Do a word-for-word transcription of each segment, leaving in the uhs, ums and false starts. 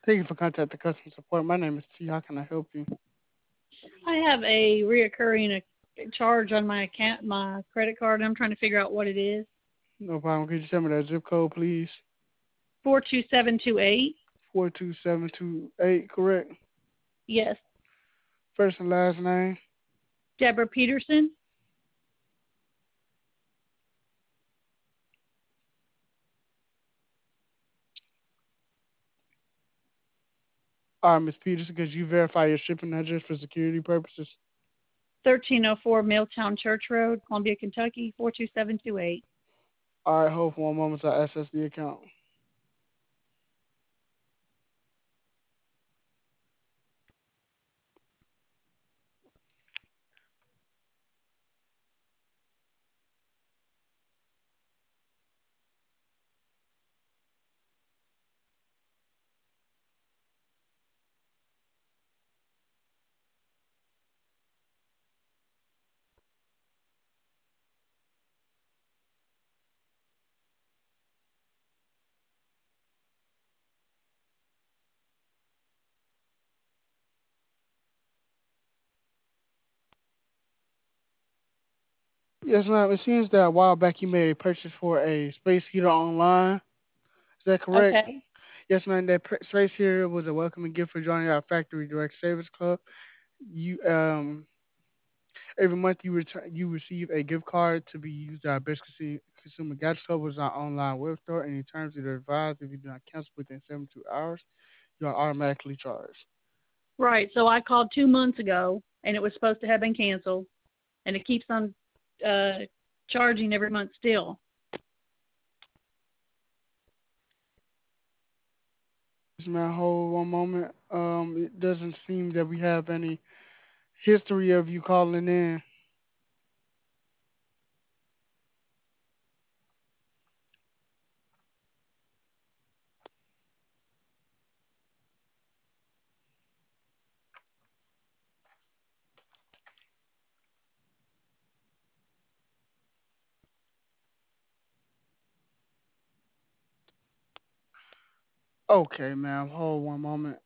Thank you for contacting customer support. My name is T. How can I help you? I have a reoccurring uh, charge on my account, my credit card, and I'm trying to figure out what it is. No problem. Could you tell me that zip code, please? Four two seven two eight. Four two seven two eight, correct? Yes, First and last name. Deborah Peterson. All right, Miss Peterson, could you verify your shipping address for security purposes? thirteen oh four Milltown Church Road, Columbia, Kentucky, four two seven two eight. All right, hold for one moment to access the account. Yes, ma'am. It seems that a while back you made a purchase for a space heater online. Is that correct? Okay. Yes, ma'am. That pr- space heater was a welcoming gift for joining our Factory Direct Savings Club. You um Every month you return you receive a gift card to be used at our Best Consu- Consumer Gadgets Club, which is our online web store. Any terms that are advised if you do not cancel within seventy-two hours, you are automatically charged. Right. So I called two months ago, and it was supposed to have been canceled, and it keeps on uh, charging every month still. Yes, ma'am. Hold one moment. Um, it doesn't seem that we have any history of you calling in. Okay, ma'am. Hold one moment.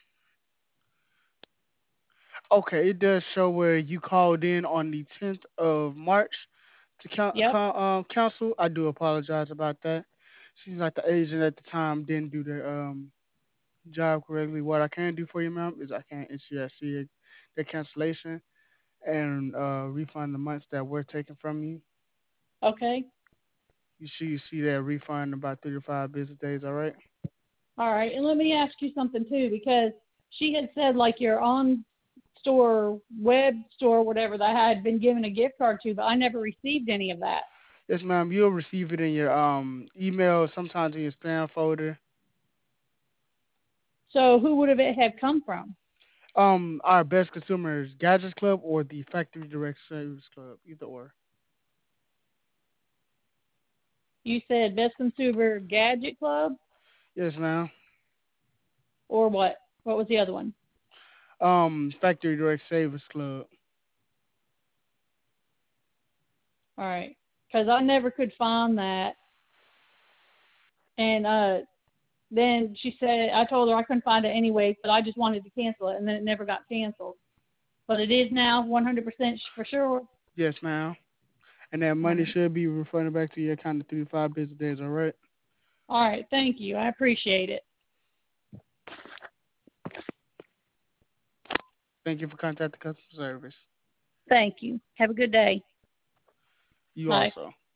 Okay, it does show where you called in on the tenth of March to count, Yep. um, council. I do apologize about that. Seems like the agent at the time didn't do the um, job correctly. What I can do for you, ma'am, is I can issue that C the cancellation and uh, refund the months that were taken from you. Okay. You should you see that refund in about three to five business days. All right. All right. And let me ask you something too, because she had said like your on store web store, whatever, that I had been given a gift card to, but I never received any of that. Yes, ma'am. You'll receive it in your um email, sometimes in your spam folder. So who would have it have come from? Um, our best consumers gadgets club or the factory direct service club, either or. You said Best Consumer Gadget Club Yes, ma'am. or what? What was the other one? Um, factory direct service club. All right. Because I never could find that. And uh, then she said, I told her I couldn't find it anyway, but I just wanted to cancel it, and then it never got canceled. But it is now one hundred percent for sure. Yes, ma'am. And that All money right. should be refunded back to your account in three to five business days. All right. All right. Thank you. I appreciate it. Thank you for contacting customer service. Thank you. Have a good day. You Bye. also.